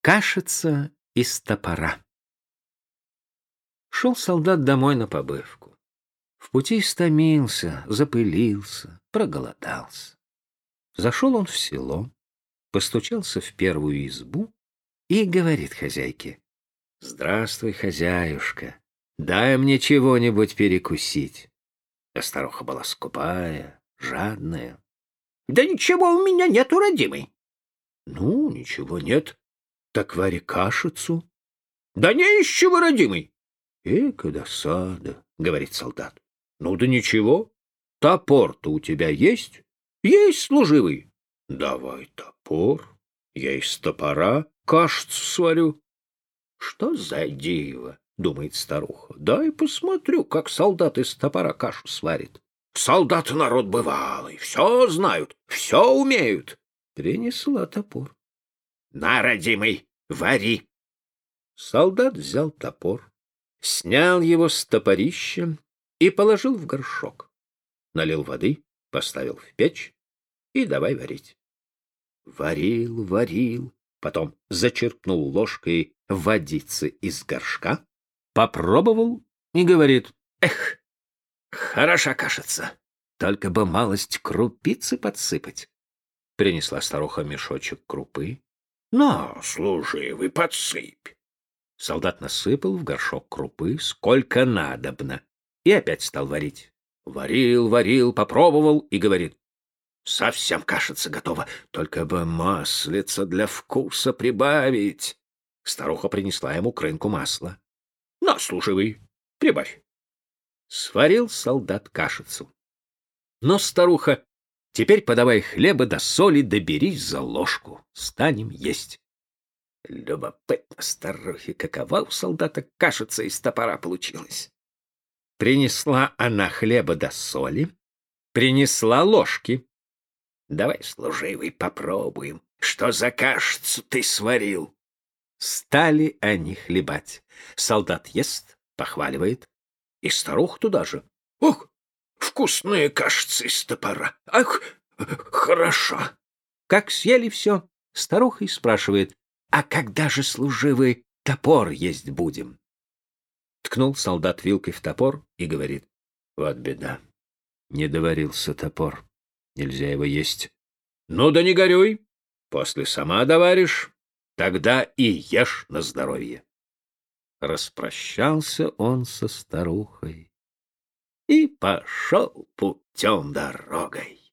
Кашица из топора. Шел солдат домой на побывку. В пути истомился, запылился, проголодался. Зашел он в село, постучался в первую избу и говорит хозяйке: «Здравствуй, хозяюшка, дай мне чего-нибудь перекусить». А старуха была скупая, жадная. «Да ничего у меня нету, родимый». «Ну, ничего нет, так вари кашицу». «Да не из чего, родимый». «Эка досада», — говорит солдат. «Ну да ничего, топор-то у тебя есть?» «Есть, служивый». «Давай топор, я из топора кашицу сварю». «Что за диво?» — думает старуха. «Дай посмотрю, как солдат из топора кашу сварит». Солдаты народ бывалый, все знают, все умеют. Принесла топор. «На, родимый, вари». Солдат взял топор, снял его с топорища и положил в горшок. Налил воды, поставил в печь и давай варить. Варил, варил, потом зачерпнул ложкой водицы из горшка, попробовал и говорит: «Эх, хороша кашица, только бы малость крупицы подсыпать». Принесла старуха мешочек крупы. «На, служивый, подсыпь». Солдат насыпал в горшок крупы сколько надобно и опять стал варить. Варил, варил, попробовал и говорит: «Совсем кашица готова, только бы маслица для вкуса прибавить». Старуха принесла ему крынку масла. «На, служивый, прибавь». Сварил солдат кашицу. Но старуха: «Теперь подавай хлеба да соли, да берись за ложку, станем есть». Любопытно старухе, какова у солдата кашица из топора получилась. Принесла она хлеба да соли, принесла ложки. «Давай, служивый, попробуем, что за кашицу ты сварил». Стали они хлебать. Солдат ест, похваливает, и старуха туда же. «Ох, вкусная кашица из топора! Ах, хорошо!» Как съели все, старуха и спрашивает: «А когда же, служивый, топор есть будем?» Ткнул солдат вилкой в топор и говорит: «Вот беда, не доварился топор, нельзя его есть». «Ну да не горюй, после сама доваришь, тогда и ешь на здоровье». Распрощался он со старухой и пошел путем дорогой.